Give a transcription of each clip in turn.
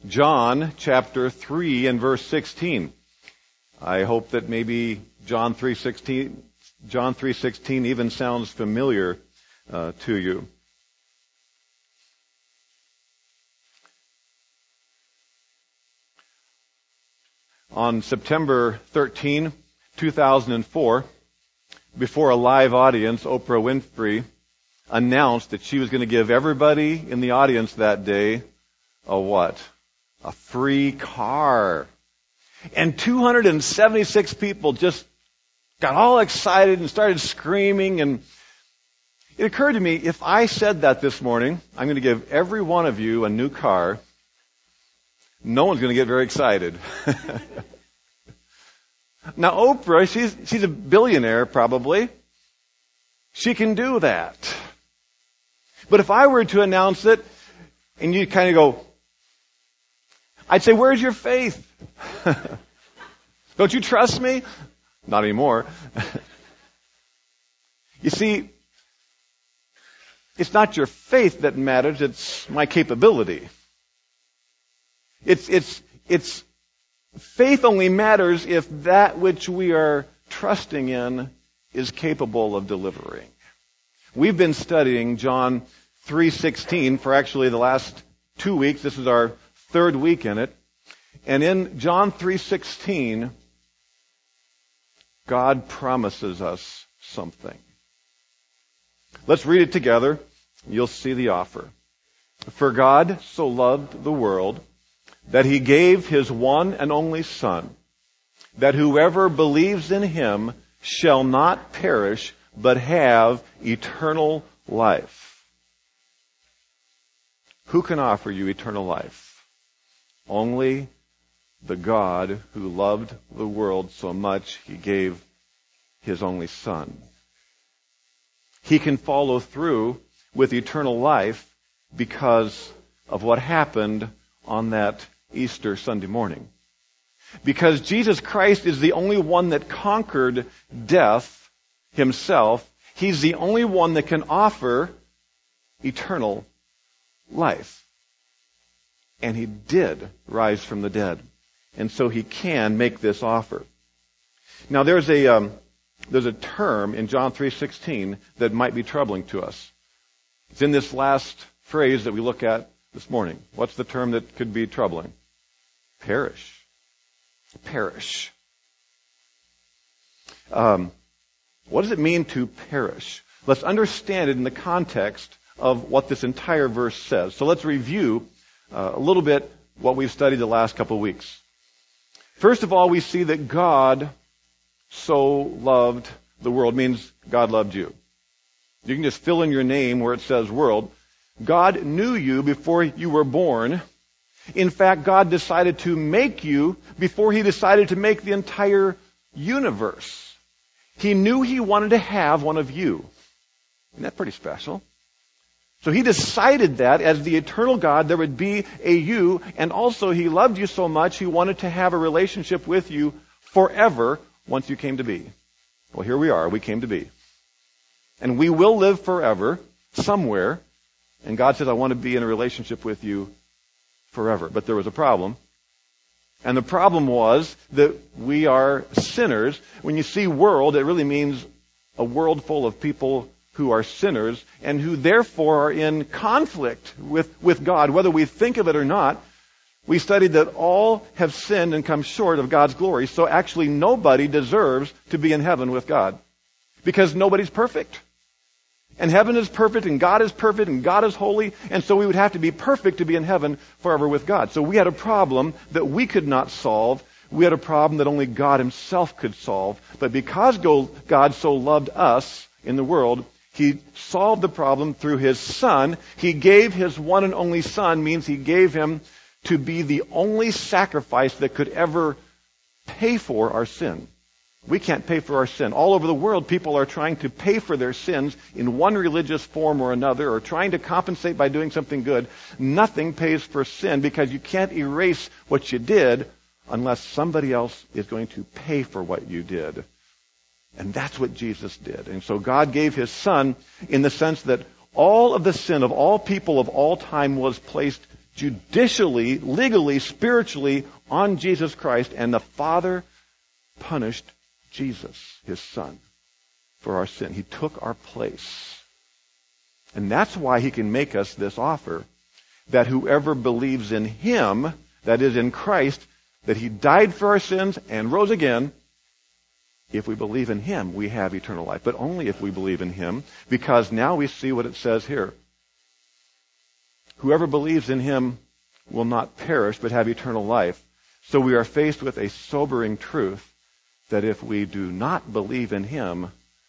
John chapter 3 and verse 16. I hope that maybe John 3:16 even sounds familiar to you. On September 13, 2004, before a live audience, Oprah Winfrey announced that she was going to give everybody in the audience that day a what? A free car. And 276 people just got all excited and started screaming. And it occurred to me, if I said that this morning, I'm going to give every one of you a new car, no one's going to get very excited. Now, Oprah, she's a billionaire probably. She can do that. But if I were to announce it, and you kind of go, I'd say, where's your faith? Don't you trust me? Not anymore. You see, it's not your faith that matters, it's my capability. It's faith only matters if that which we are trusting in is capable of delivering. We've been studying John 3:16 for actually the last 2 weeks. This is our third week in it. And in John 3:16, God promises us something. Let's read it together. You'll see the offer. For God so loved the world that he gave his one and only Son, that whoever believes in him shall not perish, but have eternal life. Who can offer you eternal life? Only the God who loved the world so much he gave his only Son. He can follow through with eternal life because of what happened on that Easter Sunday morning. Because Jesus Christ is the only one that conquered death himself, he's the only one that can offer eternal life. And he did rise from the dead. And so he can make this offer. Now there's a term in John 3:16 that might be troubling to us. It's in this last phrase that we look at this morning. What's the term that could be troubling? Perish. Perish. What does it mean to perish? Let's understand it in the context of what this entire verse says. So let's review a little bit what we've studied the last couple of weeks. First of all, we see that God so loved the world. Means God loved you. You can just fill in your name where it says world. God knew you before you were born. In fact, God decided to make you before he decided to make the entire universe. He knew he wanted to have one of you. Isn't that pretty special? So he decided that as the eternal God, there would be a you, and also he loved you so much, he wanted to have a relationship with you forever once you came to be. Well, here we are. We came to be. And we will live forever somewhere. And God says, I want to be in a relationship with you forever. But there was a problem. And the problem was that we are sinners. When you see world, it really means a world full of people who are sinners and who therefore are in conflict with God, whether we think of it or not. We studied that all have sinned and come short of God's glory. So actually nobody deserves to be in heaven with God. Because nobody's perfect. And heaven is perfect, and God is perfect, and God is holy, and so we would have to be perfect to be in heaven forever with God. So we had a problem that we could not solve. We had a problem that only God himself could solve. But because God so loved us in the world, he solved the problem through his Son. He gave his one and only Son, means he gave him to be the only sacrifice that could ever pay for our sin. We can't pay for our sin. All over the world, people are trying to pay for their sins in one religious form or another, or trying to compensate by doing something good. Nothing pays for sin because you can't erase what you did unless somebody else is going to pay for what you did. And that's what Jesus did. And so God gave his Son in the sense that all of the sin of all people of all time was placed judicially, legally, spiritually on Jesus Christ, and the Father punished Jesus, his Son, for our sin. He took our place. And that's why he can make us this offer, that whoever believes in him, that is in Christ, that he died for our sins and rose again, if we believe in him, we have eternal life. But only if we believe in him, because now we see what it says here. Whoever believes in him will not perish, but have eternal life. So we are faced with a sobering truth that if we do not believe in him,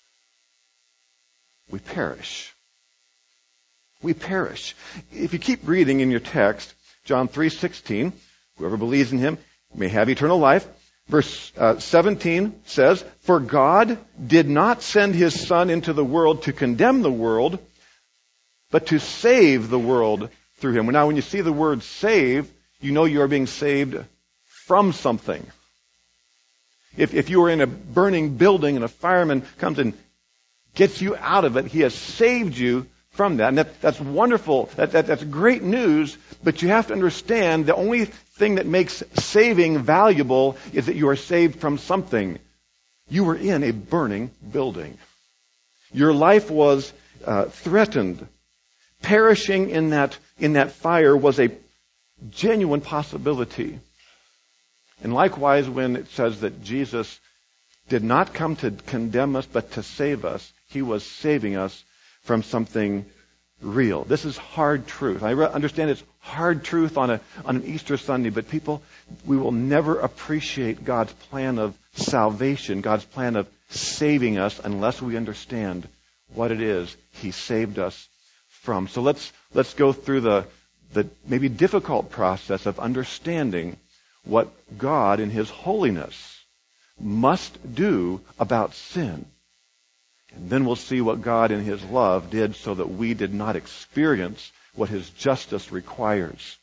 we perish. We perish. If you keep reading in your text, John 3:16, whoever believes in him may have eternal life. Verse 17 says, for God did not send his Son into the world to condemn the world, but to save the world through him. Now, when you see the word save, you know you are being saved from something. If you were in a burning building and a fireman comes and gets you out of it, he has saved you from that. And that's wonderful. That's great news, but you have to understand the only thing that makes saving valuable is that you are saved from something. You were in a burning building. Your life was threatened. Perishing in that fire was a genuine possibility. And likewise, when it says that Jesus did not come to condemn us, but to save us, he was saving us from something real. This is hard truth. I understand it's hard truth on an Easter Sunday, but people, we will never appreciate God's plan of salvation, God's plan of saving us, unless we understand what it is he saved us from. So let's go through the maybe difficult process of understanding what God in his holiness must do about sin. And then we'll see what God in his love did so that we did not experience what his justice requires.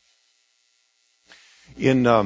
In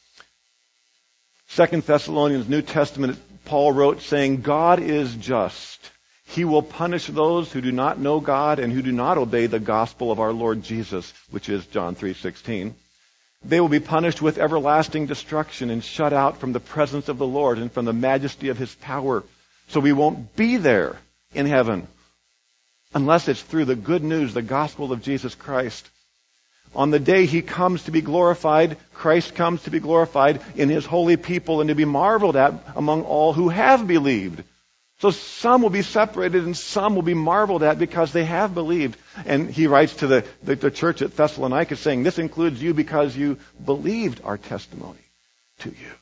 2 Thessalonians New Testament, Paul wrote saying, God is just. He will punish those who do not know God and who do not obey the gospel of our Lord Jesus, which is John 3:16. They will be punished with everlasting destruction and shut out from the presence of the Lord and from the majesty of his power. So we won't be there in heaven unless it's through the good news, the gospel of Jesus Christ. On the day he comes to be glorified, Christ comes to be glorified in his holy people and to be marveled at among all who have believed. So some will be separated and some will be marveled at because they have believed. And he writes to the church at Thessalonica saying, this includes you because you believed our testimony to you.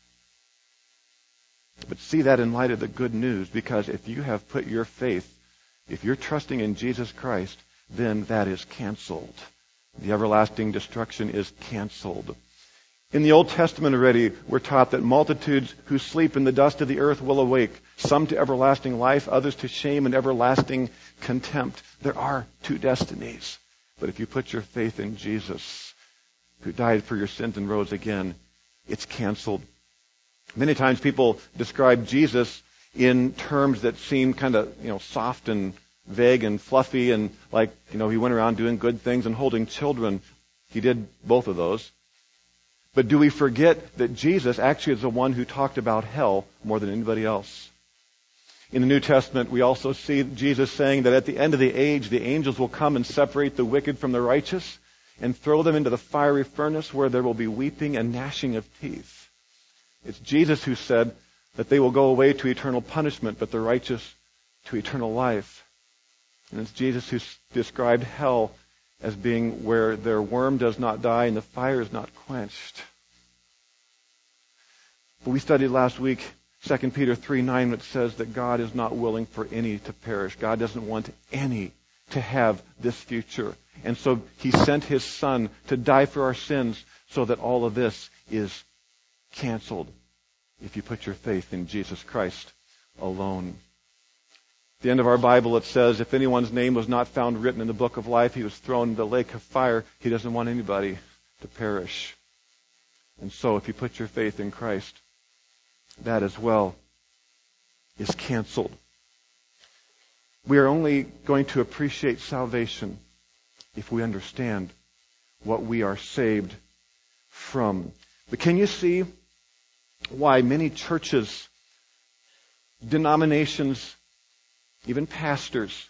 But see that in light of the good news, because if you have put your faith, if you're trusting in Jesus Christ, then that is canceled. The everlasting destruction is canceled. In the Old Testament already, we're taught that multitudes who sleep in the dust of the earth will awake, some to everlasting life, others to shame and everlasting contempt. There are two destinies. But if you put your faith in Jesus, who died for your sins and rose again, it's canceled. Many times people describe Jesus in terms that seem kind of, soft and vague and fluffy and like, he went around doing good things and holding children. He did both of those. But do we forget that Jesus actually is the one who talked about hell more than anybody else? In the New Testament, we also see Jesus saying that at the end of the age, the angels will come and separate the wicked from the righteous and throw them into the fiery furnace where there will be weeping and gnashing of teeth. It's Jesus who said that they will go away to eternal punishment, but the righteous to eternal life. And it's Jesus who described hell as being where their worm does not die and the fire is not quenched. But we studied last week 2 Peter 3:9, which says that God is not willing for any to perish. God doesn't want any to have this future. And so he sent his Son to die for our sins so that all of this is canceled if you put your faith in Jesus Christ alone. At the end of our Bible, it says, if anyone's name was not found written in the book of life, he was thrown into the lake of fire. He doesn't want anybody to perish. And so if you put your faith in Christ, that as well is canceled. We are only going to appreciate salvation if we understand what we are saved from. But can you see why many churches, denominations, even pastors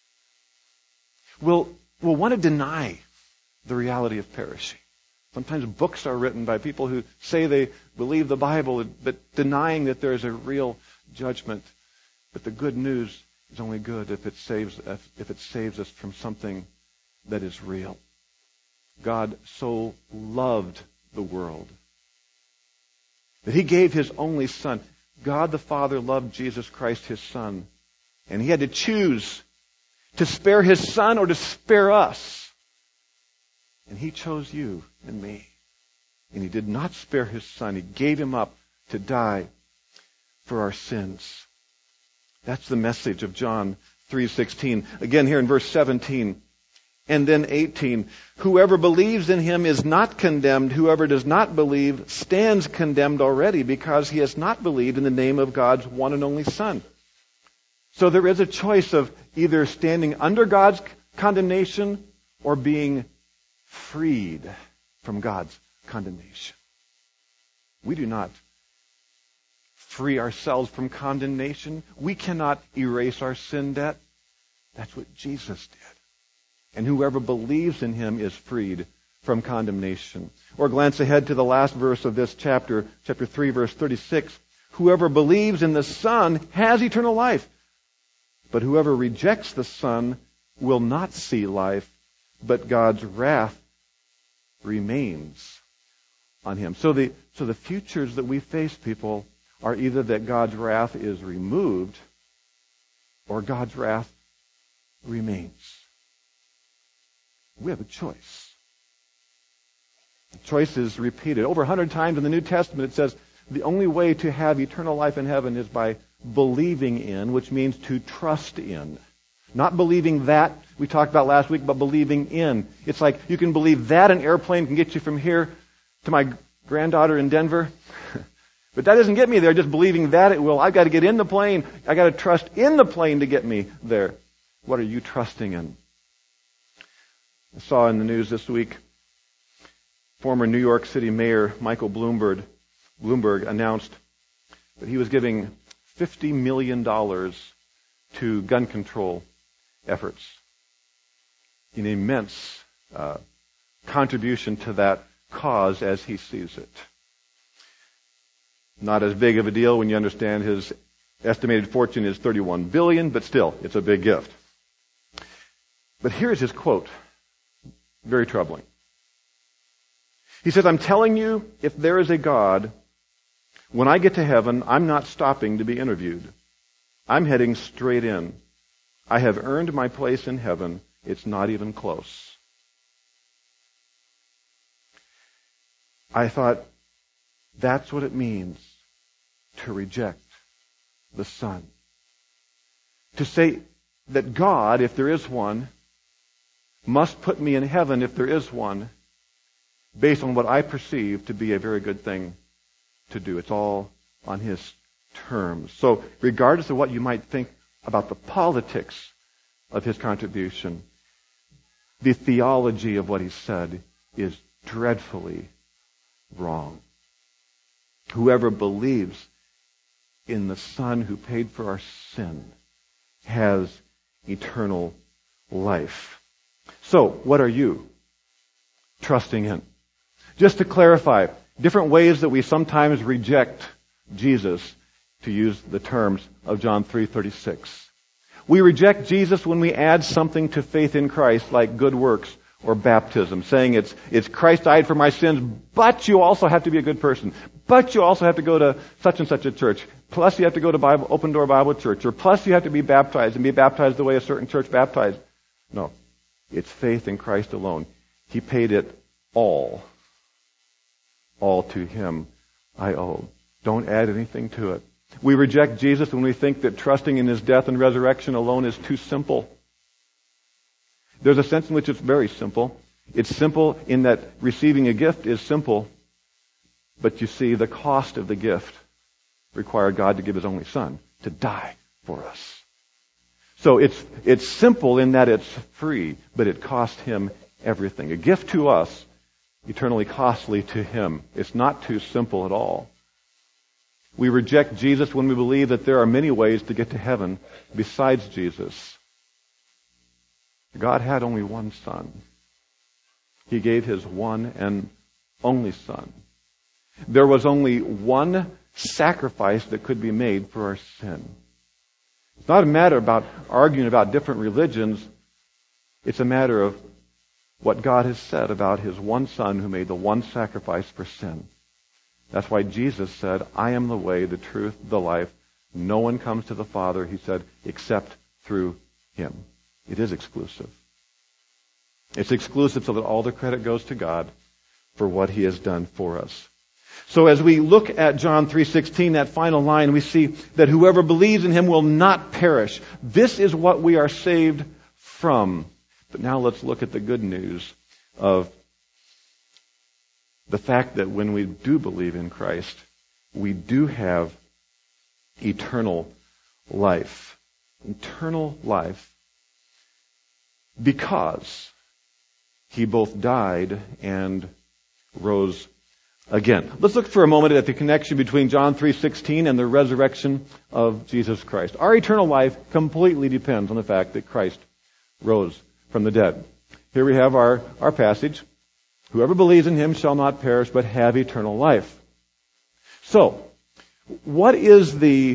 will want to deny the reality of perishing? Sometimes books are written by people who say they believe the Bible, but denying that there is a real judgment. But the good news is only good if it saves us from something that is real. God so loved the world that He gave His only Son. God the Father loved Jesus Christ, His Son, and He had to choose to spare His Son or to spare us. And He chose you and me. And He did not spare His Son. He gave Him up to die for our sins. That's the message of John 3:16. Again here in verse 17 and then 18. Whoever believes in Him is not condemned. Whoever does not believe stands condemned already because he has not believed in the name of God's one and only Son. So there is a choice of either standing under God's condemnation or being freed from God's condemnation. We do not free ourselves from condemnation. We cannot erase our sin debt. That's what Jesus did. And whoever believes in Him is freed from condemnation. Or glance ahead to the last verse of this chapter 3, verse 36. Whoever believes in the Son has eternal life. But whoever rejects the Son will not see life, but God's wrath remains on him. So the futures that we face, people, are either that God's wrath is removed or God's wrath remains. We have a choice. The choice is repeated. Over 100 times in the New Testament it says the only way to have eternal life in heaven is by believing in, which means to trust in. Not believing that we talked about last week, but believing in. It's like you can believe that an airplane can get you from here to my granddaughter in Denver. But that doesn't get me there, just believing that it will. I've got to get in the plane. I've got to trust in the plane to get me there. What are you trusting in? I saw in the news this week, former New York City Mayor Michael Bloomberg announced that he was giving $50 million to gun control efforts. An immense contribution to that cause as he sees it. Not as big of a deal when you understand his estimated fortune is $31 billion, but still, it's a big gift. But here's his quote. Very troubling. He says, "I'm telling you, if there is a God, when I get to heaven, I'm not stopping to be interviewed. I'm heading straight in. I have earned my place in heaven. It's not even close." I thought, that's what it means to reject the Son. To say that God, if there is one, must put me in heaven if there is one, based on what I perceive to be a very good thing to do. It's all on His terms. So regardless of what you might think about the politics of His contribution, the theology of what He said is dreadfully wrong. Whoever believes in the Son who paid for our sin has eternal life. So, what are you trusting in? Just to clarify, different ways that we sometimes reject Jesus, to use the terms of John 3:36. We reject Jesus when we add something to faith in Christ, like good works or baptism, saying it's Christ died for my sins, but you also have to be a good person. But you also have to go to such and such a church. Plus you have to go to Open Door Bible Church. Or plus you have to be baptized and be baptized the way a certain church baptized. No. It's faith in Christ alone. He paid it all. All to Him I owe. Don't add anything to it. We reject Jesus when we think that trusting in His death and resurrection alone is too simple. There's a sense in which it's very simple. It's simple in that receiving a gift is simple, but you see, the cost of the gift required God to give His only Son to die for us. So it's simple in that it's free, but it cost Him everything. A gift to us, eternally costly to him. It's not too simple at all. We reject Jesus when we believe that there are many ways to get to heaven besides Jesus. God had only one Son. He gave his one and only Son. There was only one sacrifice that could be made for our sin. It's not a matter about arguing about different religions. It's a matter of what God has said about his one Son who made the one sacrifice for sin. That's why Jesus said, I am the way, the truth, the life. No one comes to the Father, he said, except through him. It is exclusive. It's exclusive so that all the credit goes to God for what he has done for us. So as we look at John 3:16, that final line, we see that whoever believes in him will not perish. This is what we are saved from. But now let's look at the good news of the fact that when we do believe in Christ, we do have eternal life. Eternal life. Because he both died and rose again. Let's look for a moment at the connection between John 3:16 and the resurrection of Jesus Christ. Our eternal life completely depends on the fact that Christ rose from the dead. Here we have our passage. Whoever believes in him shall not perish but have eternal life. So, what is the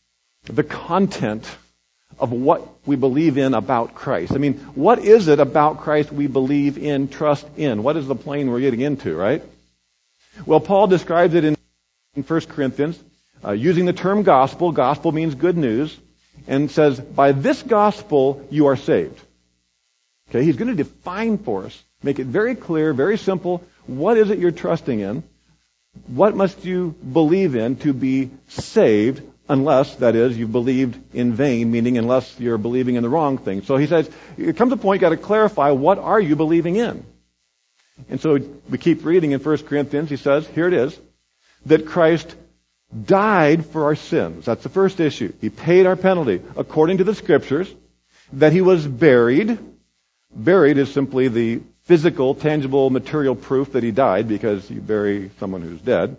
content of what we believe in about Christ? I mean, what is it about Christ we believe in, trust in? What is the plane we're getting into, right? Well, Paul describes it in 1 Corinthians using the term gospel. Gospel means good news. And says, by this gospel you are saved. Okay, he's going to define for us, make it very clear, very simple. What is it you're trusting in? What must you believe in to be saved? Unless, that is, you've believed in vain, meaning unless you're believing in the wrong thing. So he says, it comes a point, you've got to clarify, what are you believing in? And so we keep reading in 1 Corinthians, he says, here it is, that Christ died for our sins. That's the first issue. He paid our penalty according to the Scriptures, that he was buried. Buried is simply the physical, tangible, material proof that he died, because you bury someone who's dead.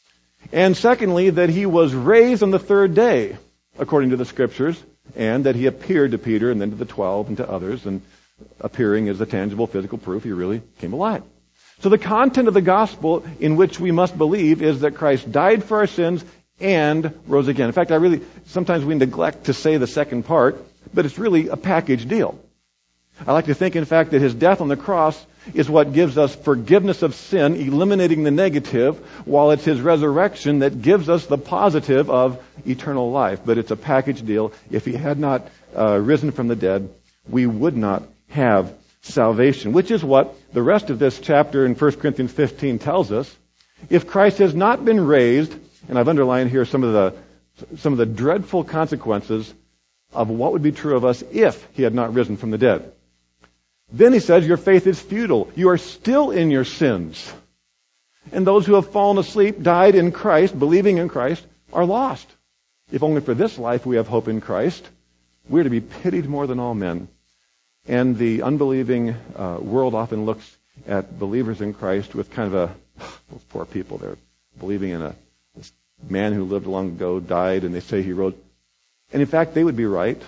And secondly, that he was raised on the third day, according to the Scriptures, and that he appeared to Peter and then to the 12 and to others, and appearing is the tangible, physical proof he really came alive. So the content of the gospel in which we must believe is that Christ died for our sins and rose again. In fact, sometimes we neglect to say the second part, but it's really a package deal. I like to think, in fact, that his death on the cross is what gives us forgiveness of sin, eliminating the negative, while it's his resurrection that gives us the positive of eternal life. But it's a package deal. If he had not risen from the dead, we would not have salvation, which is what the rest of this chapter in 1 Corinthians 15 tells us. If Christ has not been raised, and I've underlined here some of the dreadful consequences of what would be true of us if he had not risen from the dead. Then he says, your faith is futile. You are still in your sins. And those who have fallen asleep, died in Christ, believing in Christ, are lost. If only for this life we have hope in Christ, we're to be pitied more than all men. And the unbelieving world often looks at believers in Christ with kind of those poor people, they're believing in this man who lived long ago, died, and they say he rose. And in fact, they would be right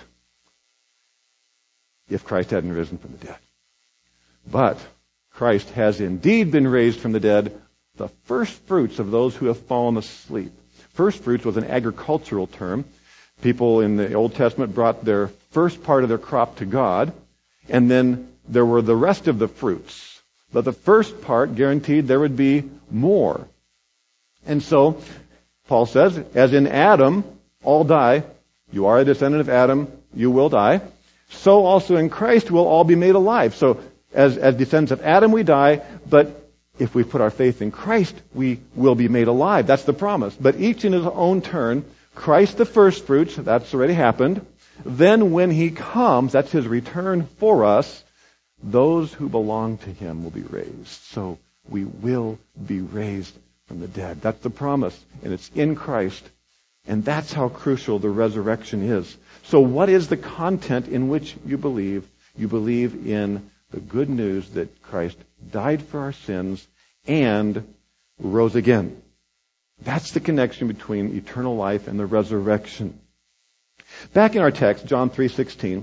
if Christ hadn't risen from the dead. But Christ has indeed been raised from the dead, the first fruits of those who have fallen asleep. First fruits was an agricultural term. People in the Old Testament brought their first part of their crop to God, and then there were the rest of the fruits. But the first part guaranteed there would be more. And so, Paul says, as in Adam, all die. You are a descendant of Adam, you will die. So also in Christ will all be made alive. So as descendants of Adam we die, but if we put our faith in Christ, we will be made alive. That's the promise. But each in his own turn, Christ the first fruits, that's already happened. Then when he comes, that's his return for us, those who belong to him will be raised. So we will be raised from the dead. That's the promise, and it's in Christ. And that's how crucial the resurrection is. So what is the content in which you believe? You believe in The good news that Christ died for our sins and rose again. That's the connection between eternal life and the resurrection. Back in our text, John 3:16,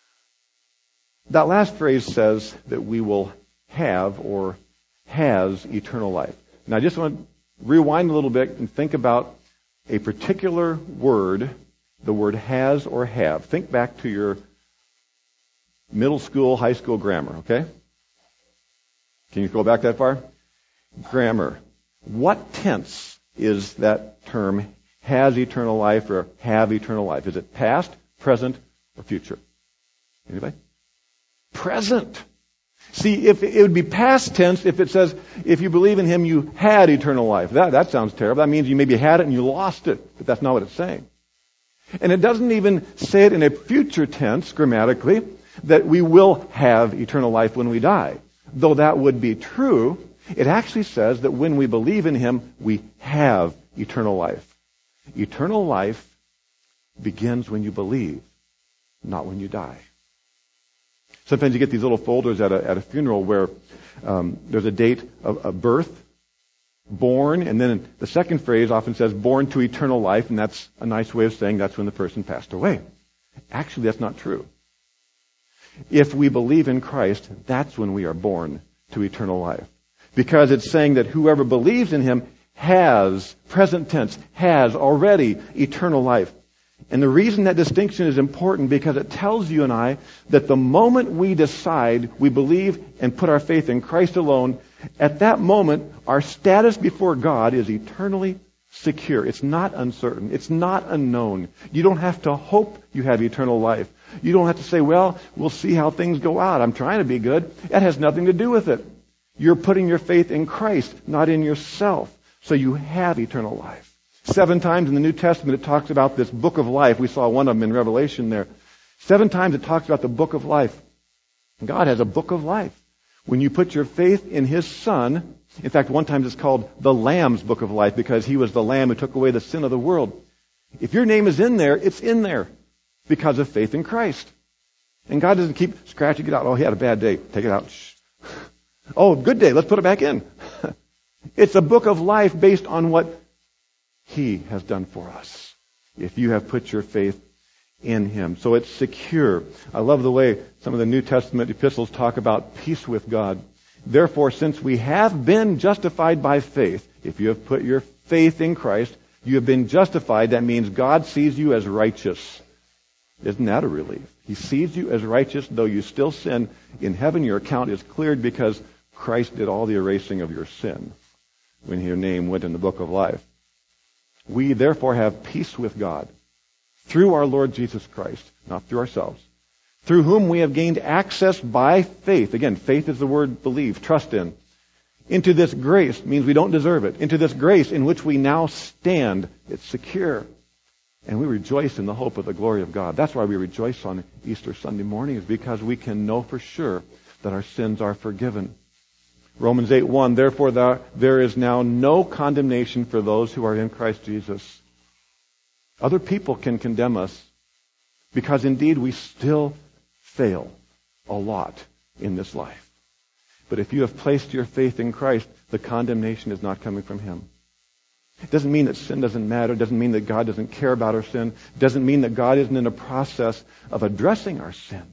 that last phrase says that we will have or has eternal life. Now I just want to rewind a little bit and think about a particular word, the word has or have. Think back to your middle school, high school grammar, okay? Can you go back that far? Grammar. What tense is that term has eternal life or have eternal life? Is it past, present, or future? Anybody? Present. See, if it would be past tense if it says, if you believe in him, you had eternal life. That sounds terrible. That means you maybe had it and you lost it. But that's not what it's saying. And it doesn't even say it in a future tense, grammatically, that we will have eternal life when we die. Though that would be true, it actually says that when we believe in him, we have eternal life. Eternal life begins when you believe, not when you die. Sometimes you get these little folders at a funeral where there's a date of birth, born, and then the second phrase often says born to eternal life, and that's a nice way of saying that's when the person passed away. Actually, that's not true. If we believe in Christ, that's when we are born to eternal life. Because it's saying that whoever believes in him has, present tense, has already eternal life. And the reason that distinction is important because it tells you and I that the moment we decide we believe and put our faith in Christ alone, at that moment our status before God is eternally secure. It's not uncertain. It's not unknown. You don't have to hope you have eternal life. You don't have to say, well, we'll see how things go out. I'm trying to be good. That has nothing to do with it. You're putting your faith in Christ, not in yourself. So you have eternal life. 7 times in the New Testament it talks about this book of life. We saw one of them in Revelation there. 7 times it talks about the book of life. God has a book of life. When you put your faith in his Son, in fact, one time it's called the Lamb's book of life because he was the Lamb who took away the sin of the world. If your name is in there, it's in there because of faith in Christ. And God doesn't keep scratching it out. Oh, he had a bad day. Take it out. Shh. Oh, good day. Let's put it back in. It's a book of life based on what he has done for us. If you have put your faith in him. So it's secure. I love the way some of the New Testament epistles talk about peace with God. Therefore, since we have been justified by faith, if you have put your faith in Christ, you have been justified. That means God sees you as righteous. Isn't that a relief? He sees you as righteous, though you still sin. In heaven, your account is cleared because Christ did all the erasing of your sin when your name went in the book of life. We therefore have peace with God through our Lord Jesus Christ, not through ourselves, through whom we have gained access by faith. Again, faith is the word believe, trust in. Into this grace, means we don't deserve it, into this grace in which we now stand. It's secure. And we rejoice in the hope of the glory of God. That's why we rejoice on Easter Sunday morning, is because we can know for sure that our sins are forgiven. Romans 8:1, therefore there is now no condemnation for those who are in Christ Jesus. Other people can condemn us because indeed we still fail a lot in this life. But if you have placed your faith in Christ, the condemnation is not coming from him. It doesn't mean that sin doesn't matter. It doesn't mean that God doesn't care about our sin. It doesn't mean that God isn't in a process of addressing our sin.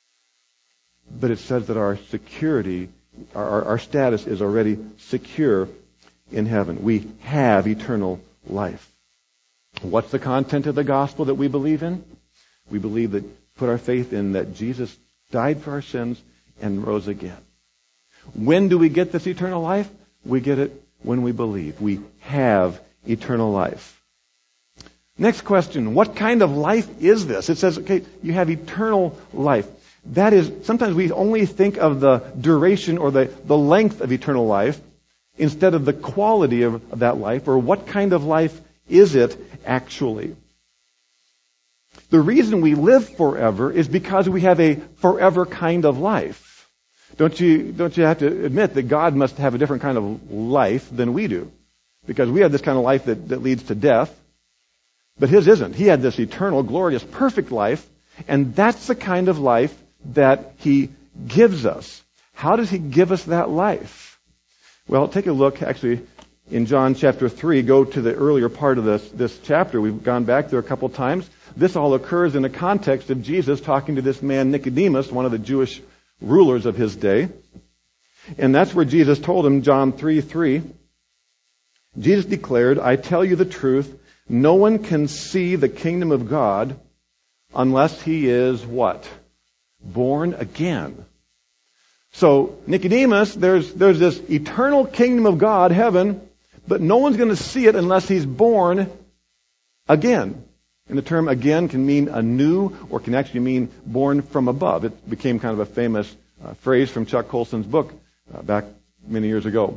But it says that our security, our status is already secure in heaven. We have eternal life. What's the content of the gospel that we believe in? We believe that, put our faith in that Jesus died for our sins and rose again. When do we get this eternal life? We get it when we believe. We have eternal life. Next question, what kind of life is this? It says, okay, you have eternal life. That is, sometimes we only think of the duration or the length of eternal life instead of the quality of that life, or what kind of life is it actually? The reason we live forever is because we have a forever kind of life. Don't you have to admit that God must have a different kind of life than we do? Because we have this kind of life that leads to death, but his isn't. He had this eternal, glorious, perfect life, and that's the kind of life that he gives us. How does he give us that life? Well, take a look actually in John chapter 3. Go to the earlier part of this chapter. We've gone back there a couple times. This all occurs in the context of Jesus talking to this man Nicodemus, one of the Jewish rulers of his day. And that's where Jesus told him, John 3:3. Jesus declared, I tell you the truth, no one can see the kingdom of God unless he is what? Born again. So, Nicodemus, there's this eternal kingdom of God, heaven, but no one's going to see it unless he's born again. And the term again can mean anew or can actually mean born from above. It became kind of a famous phrase from Chuck Colson's book back many years ago.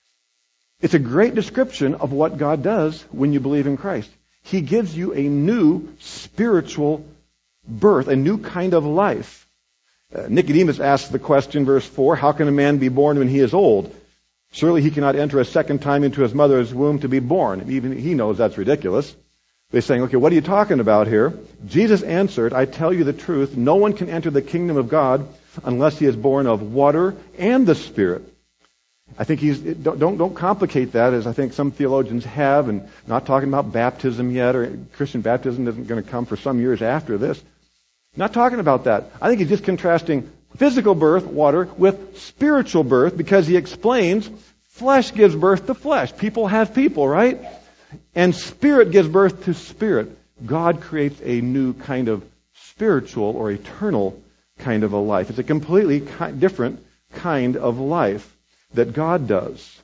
It's a great description of what God does when you believe in Christ. He gives you a new spiritual birth, a new kind of life. Nicodemus asks the question, verse 4, how can a man be born when he is old? Surely he cannot enter a second time into his mother's womb to be born. Even he knows that's ridiculous. They're saying, okay, what are you talking about here? Jesus answered, I tell you the truth, no one can enter the kingdom of God unless he is born of water and the Spirit. I think don't complicate that, as I think some theologians have, and not talking about baptism yet, or Christian baptism isn't going to come for some years after this. Not talking about that. I think he's just contrasting physical birth, water, with spiritual birth, because he explains flesh gives birth to flesh. People have people, right? And spirit gives birth to spirit. God creates a new kind of spiritual or eternal kind of a life. It's a completely different kind of life that God does.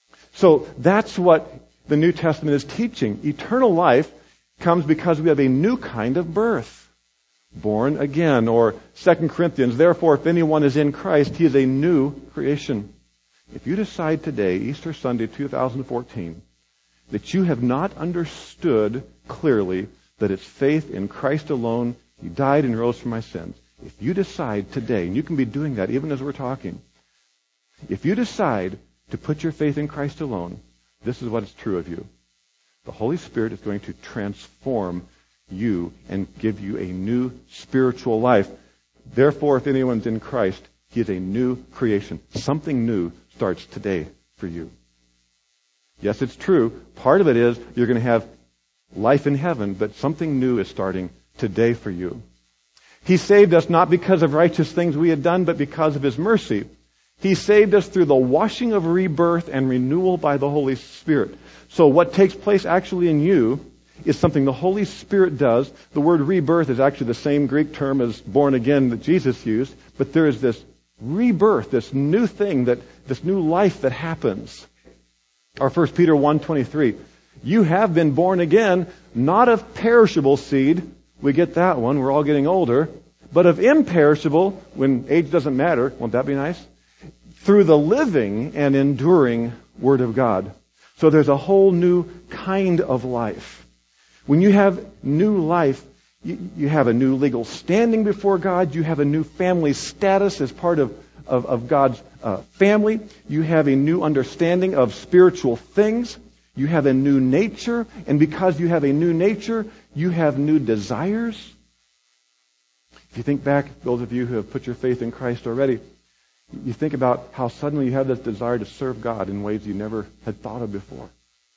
So that's what the New Testament is teaching. Eternal life comes because we have a new kind of birth. Born again. Or 2 Corinthians, therefore if anyone is in Christ, he is a new creation. If you decide today, Easter Sunday 2014, that you have not understood clearly that it's faith in Christ alone, He died and rose for my sins. If you decide today, and you can be doing that even as we're talking, if you decide to put your faith in Christ alone, this is what is true of you. The Holy Spirit is going to transform you and give you a new spiritual life. Therefore, if anyone's in Christ, he is a new creation. Something new starts today for you. Yes, it's true. Part of it is you're going to have life in heaven, but something new is starting today for you. He saved us not because of righteous things we had done, but because of His mercy. He saved us through the washing of rebirth and renewal by the Holy Spirit. So what takes place actually in you is something the Holy Spirit does. The word rebirth is actually the same Greek term as born again that Jesus used, but there is this rebirth, this new thing, this new life that happens. Our 1 Peter 1:23. You have been born again, not of perishable seed. We get that one. We're all getting older. But of imperishable, when age doesn't matter. Won't that be nice? Through the living and enduring Word of God. So there's a whole new kind of life. When you have new life, you have a new legal standing before God. You have a new family status as part of God's family. You have a new understanding of spiritual things. You have a new nature. And because you have a new nature, you have new desires. If you think back, those of you who have put your faith in Christ already, you think about how suddenly you have this desire to serve God in ways you never had thought of before.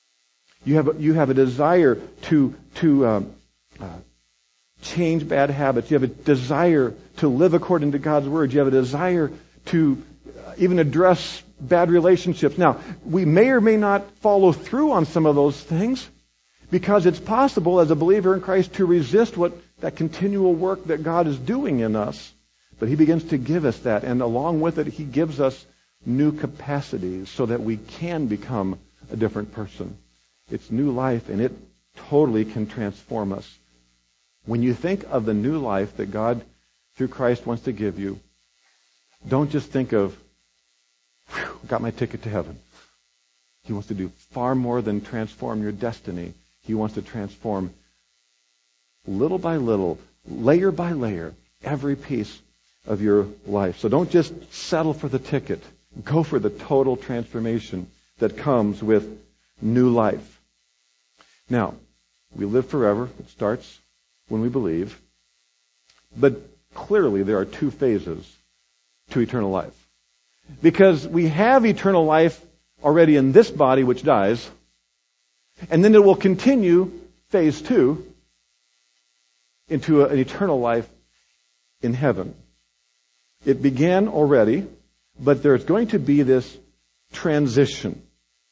You have a desire to change bad habits. You have a desire to live according to God's Word. You have a desire to even address bad relationships. Now, we may or may not follow through on some of those things because it's possible as a believer in Christ to resist that continual work that God is doing in us. But He begins to give us that, and along with it, He gives us new capacities so that we can become a different person. It's new life, and it totally can transform us. When you think of the new life that God, through Christ, wants to give you, don't just think of, got my ticket to heaven. He wants to do far more than transform your destiny. He wants to transform little by little, layer by layer, every piece of your life. So don't just settle for the ticket. Go for the total transformation that comes with new life. Now, we live forever. It starts when we believe. But clearly there are two phases to eternal life. Because we have eternal life already in this body which dies, and then it will continue, phase 2, into an eternal life in heaven. It began already, but there's going to be this transition.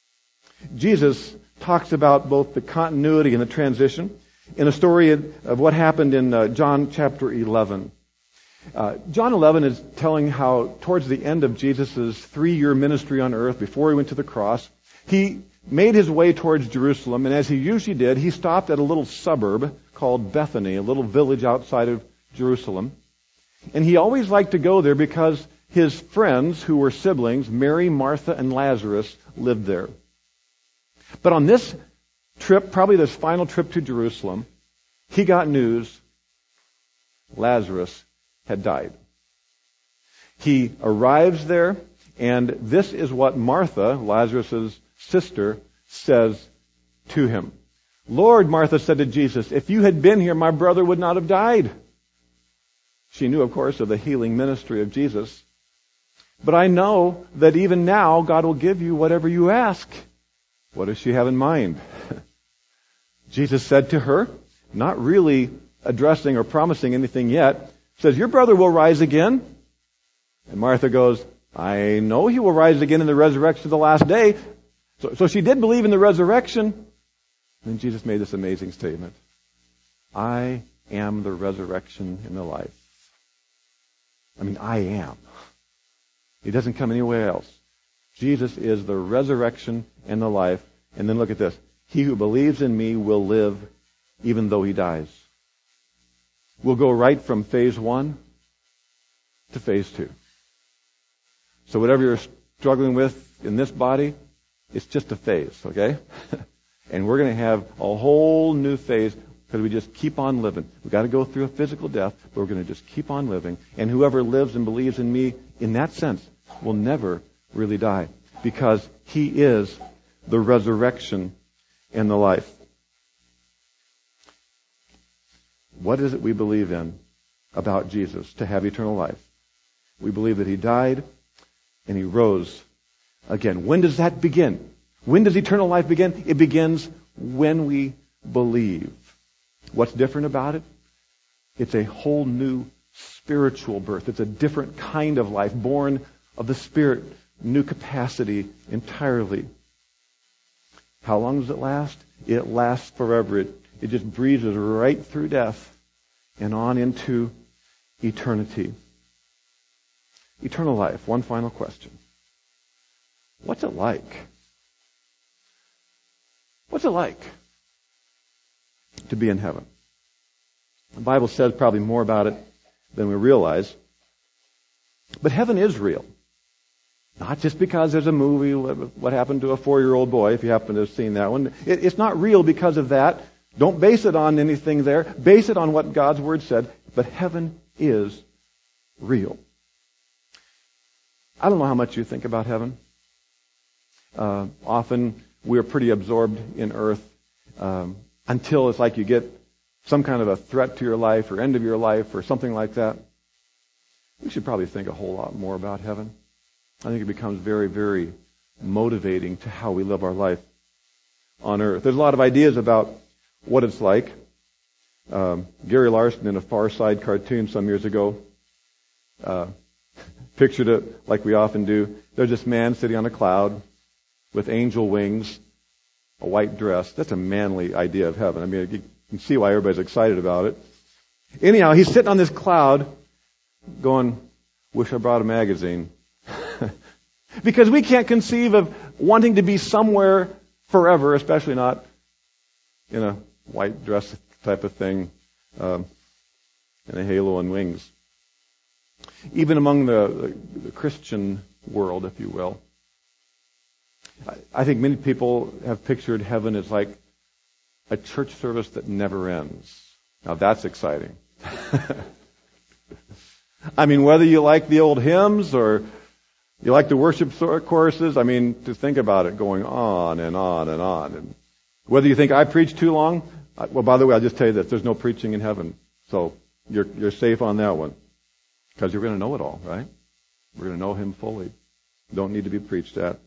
Jesus talks about both the continuity and the transition in a story of what happened in John chapter 11. John 11 is telling how towards the end of Jesus' 3-year ministry on earth, before he went to the cross, he made his way towards Jerusalem, and as he usually did, he stopped at a little suburb called Bethany, a little village outside of Jerusalem. And he always liked to go there because his friends, who were siblings, Mary, Martha, and Lazarus, lived there. But on this trip, probably this final trip to Jerusalem, he got news Lazarus had died. He arrives there, and this is what Martha, Lazarus' sister, says to him. Lord, Martha said to Jesus, if you had been here, my brother would not have died. She knew, of course, of the healing ministry of Jesus. But I know that even now, God will give you whatever you ask. What does she have in mind? Jesus said to her, not really addressing or promising anything yet, says, your brother will rise again. And Martha goes, I know he will rise again in the resurrection of the last day. So she did believe in the resurrection. And Jesus made this amazing statement. I am the resurrection and the life. I mean, I am. He doesn't come anywhere else. Jesus is the resurrection and the life. And then look at this. He who believes in me will live even though he dies. We'll go right from phase 1 to phase 2. So whatever you're struggling with in this body, it's just a phase, okay? And we're going to have a whole new phase because we just keep on living. We've got to go through a physical death, but we're going to just keep on living. And whoever lives and believes in me, in that sense, will never really die because he is the resurrection and the life. What is it we believe in about Jesus to have eternal life? We believe that he died and he rose again. When does that begin? When does eternal life begin? It begins when we believe. What's different about it? It's a whole new spiritual birth. It's a different kind of life, born of the Spirit, new capacity entirely. How long does it last? It lasts forever. It just breezes right through death and on into eternity. Eternal life. One final question. What's it like? What's it like to be in heaven? The Bible says probably more about it than we realize. But heaven is real. Not just because there's a movie, What Happened to a 4-Year-Old Boy, if you happen to have seen that one. It's not real because of that. Don't base it on anything there. Base it on what God's Word said. But heaven is real. I don't know how much you think about heaven. Often we're pretty absorbed in earth until it's like you get some kind of a threat to your life or end of your life or something like that. We should probably think a whole lot more about heaven. I think it becomes very, very motivating to how we live our life on earth. There's a lot of ideas about what it's like. Gary Larson in a Far Side cartoon some years ago pictured it like we often do. There's this man sitting on a cloud with angel wings, a white dress. That's a manly idea of heaven. I mean, you can see why everybody's excited about it. Anyhow, he's sitting on this cloud going, wish I brought a magazine. Because we can't conceive of wanting to be somewhere forever, especially not in a white dress type of thing, and a halo and wings. Even among the Christian world, if you will, I think many people have pictured heaven as like a church service that never ends. Now that's exciting. I mean, whether you like the old hymns or you like the worship choruses, I mean, to think about it going on and on and on. And whether you think I preach too long, well, by the way, I'll just tell you this, there's no preaching in heaven. So you're safe on that one. Because you're going to know it all, right? We're going to know him fully. Don't need to be preached at.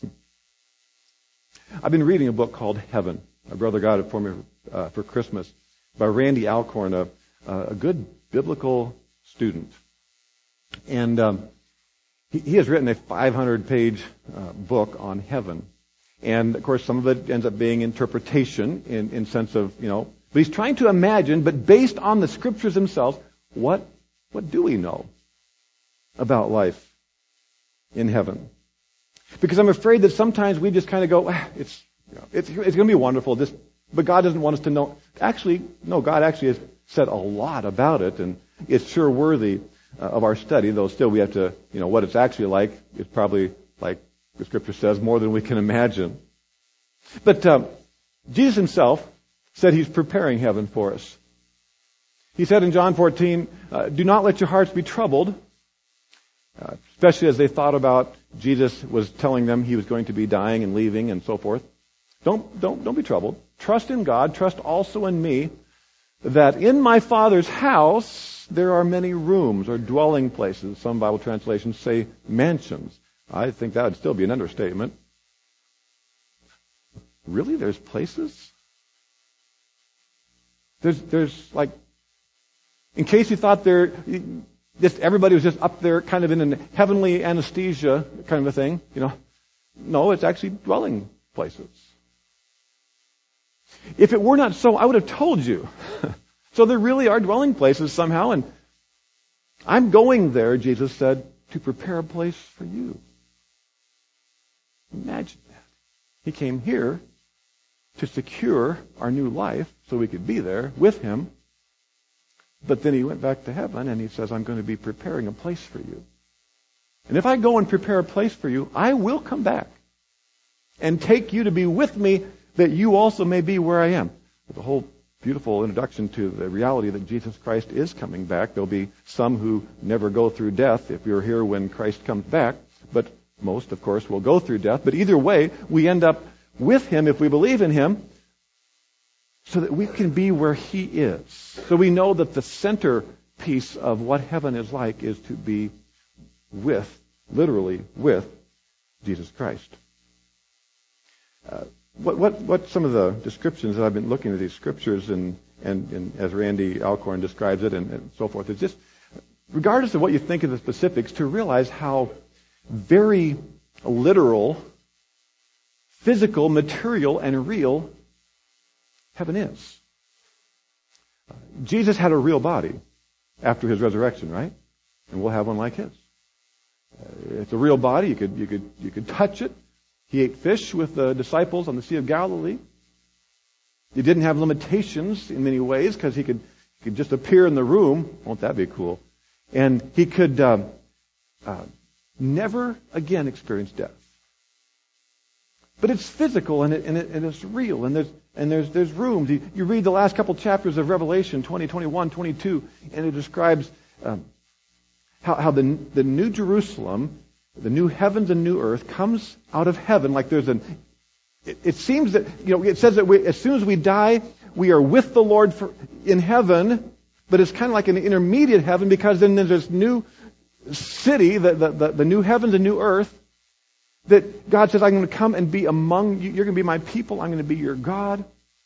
I've been reading a book called Heaven. My brother got it for me for Christmas by Randy Alcorn, a good biblical student. And he has written a 500-page book on heaven. And, of course, some of it ends up being interpretation in sense of, but he's trying to imagine, but based on the Scriptures themselves, what do we know about life in heaven? Because I'm afraid that sometimes we just kind of go, it's going to be wonderful, but God doesn't want us to know. Actually, no, God actually has said a lot about it, and it's sure worthy of our study, though still we have to, what it's actually like is probably, like the Scripture says, more than we can imagine. But Jesus himself said he's preparing heaven for us. He said in John 14, do not let your hearts be troubled, especially as they thought about Jesus was telling them he was going to be dying and leaving and so forth. Don't be troubled. Trust in God. Trust also in me, that in my Father's house there are many rooms or dwelling places. Some Bible translations say mansions. I think that would still be an understatement. Really? There's places? There's like, in case you thought everybody was just up there kind of in a heavenly anesthesia kind of a thing, no, it's actually dwelling places. If it were not so, I would have told you. So there really are dwelling places somehow, and I'm going there, Jesus said, to prepare a place for you. Imagine that. He came here to secure our new life so we could be there with him. But then he went back to heaven and he says, I'm going to be preparing a place for you. And if I go and prepare a place for you, I will come back and take you to be with me, that you also may be where I am. There's a whole beautiful introduction to the reality that Jesus Christ is coming back. There'll be some who never go through death if you're here when Christ comes back. But most, of course, will go through death. But either way, we end up with him if we believe in him, so that we can be where he is. So we know that the centerpiece of what heaven is like is to be literally with Jesus Christ. What some of the descriptions that I've been looking at these scriptures and as Randy Alcorn describes it and so forth, it's just, regardless of what you think of the specifics, to realize how very literal, physical, material, and real heaven is. Jesus had a real body after his resurrection, right? And we'll have one like his. It's a real body. You could touch it. He ate fish with the disciples on the Sea of Galilee. He didn't have limitations in many ways because he could just appear in the room. Won't that be cool? And he could never again experience death. But it's physical and it's real, and there's rooms. You read the last couple chapters of Revelation 20, 21, 22, and it describes how the new Jerusalem, the new heavens and new earth, comes out of heaven. Like there's it seems that it says that as soon as we die, we are with the Lord in heaven, but it's kind of like an intermediate heaven, because then there's this new city, the new heavens and new earth, that God says, I'm going to come and be among you. You're going to be my people. I'm going to be your God.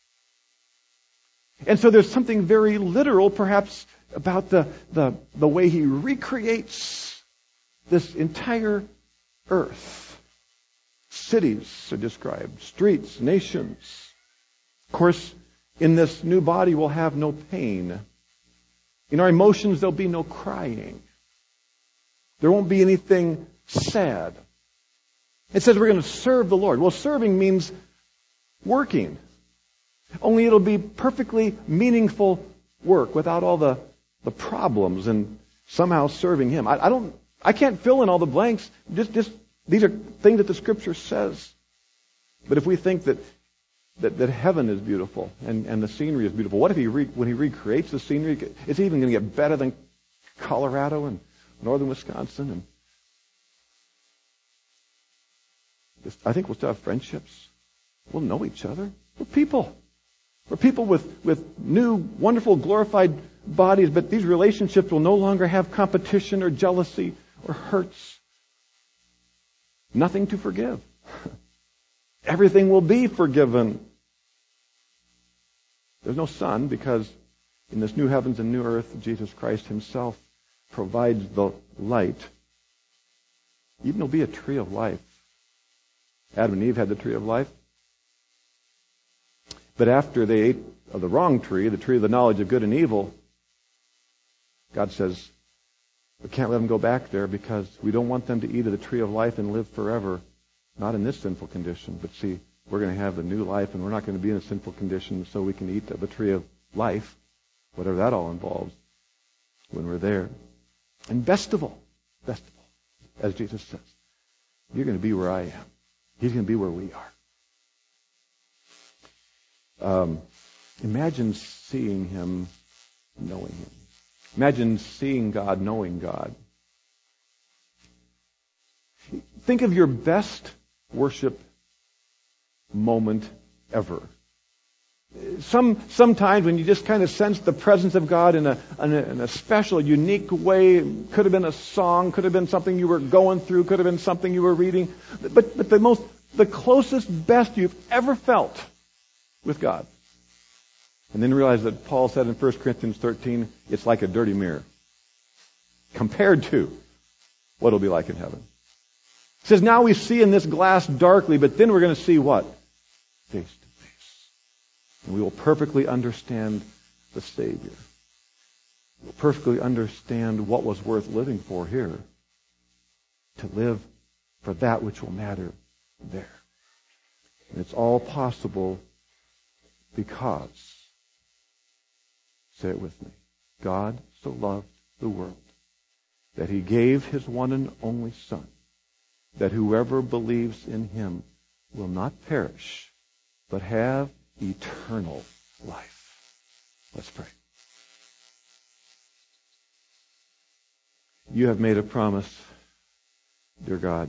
And so there's something very literal, perhaps, about the way he recreates this entire earth. Cities are described, streets, nations. Of course, in this new body, we'll have no pain. In our emotions, there'll be no crying. There won't be anything sad. It says we're going to serve the Lord. Well, serving means working. Only it'll be perfectly meaningful work without all the problems and somehow serving him. I can't fill in all the blanks. Just these are things that the Scripture says. But if we think that heaven is beautiful and the scenery is beautiful, what if when he recreates the scenery, it's even going to get better than Colorado and northern Wisconsin? And I think we'll still have friendships. We'll know each other. We're people. We're people with new, wonderful, glorified bodies, but these relationships will no longer have competition or jealousy or hurts. Nothing to forgive. Everything will be forgiven. There's no sun because in this new heavens and new earth, Jesus Christ himself provides the light. Even there'll be a tree of life. Adam and Eve had the tree of life. But after they ate of the wrong tree, the tree of the knowledge of good and evil, God says, we can't let them go back there because we don't want them to eat of the tree of life and live forever. Not in this sinful condition, but see, we're going to have a new life and we're not going to be in a sinful condition so we can eat of the tree of life, whatever that all involves, when we're there. And best of all, as Jesus says, you're going to be where I am. He's going to be where we are. Imagine seeing him, knowing him. Imagine seeing God, knowing God. Think of your best worship moment ever. Sometimes when you just kind of sense the presence of God in a special, unique way, could have been a song, could have been something you were going through, could have been something you were reading, but the closest, best you've ever felt with God. And then realize that Paul said in 1 Corinthians 13, it's like a dirty mirror compared to what it'll be like in heaven. He says, now we see in this glass darkly, but then we're going to see what? Face to face. And we will perfectly understand the Savior. We'll perfectly understand what was worth living for here. To live for that which will matter there. And it's all possible because, say it with me, God so loved the world that he gave his one and only Son, that whoever believes in him will not perish, but have eternal life. Let's pray. You have made a promise, dear God,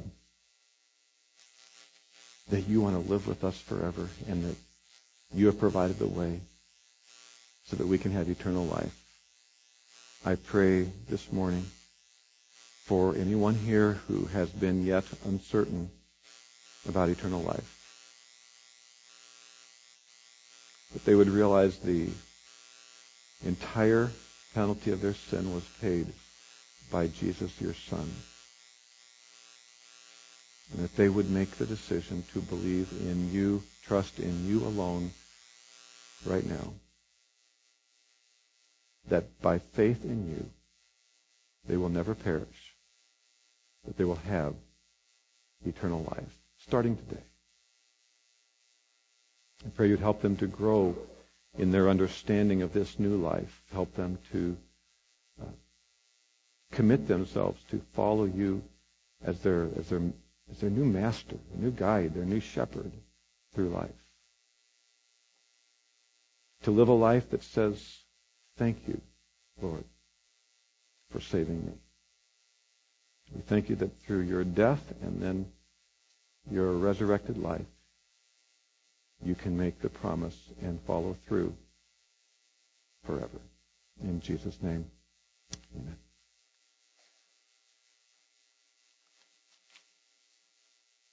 that you want to live with us forever and that you have provided the way so that we can have eternal life. I pray this morning for anyone here who has been yet uncertain about eternal life, that they would realize the entire penalty of their sin was paid by Jesus, your Son, and that they would make the decision to believe in you, trust in you alone right now, that by faith in you, they will never perish, but they will have eternal life, starting today. I pray you'd help them to grow in their understanding of this new life. Help them to commit themselves to follow you as their new master, their new guide, their new shepherd through life. To live a life that says, thank you, Lord, for saving me. We thank you that through your death and then your resurrected life, you can make the promise and follow through forever. In Jesus' name, amen.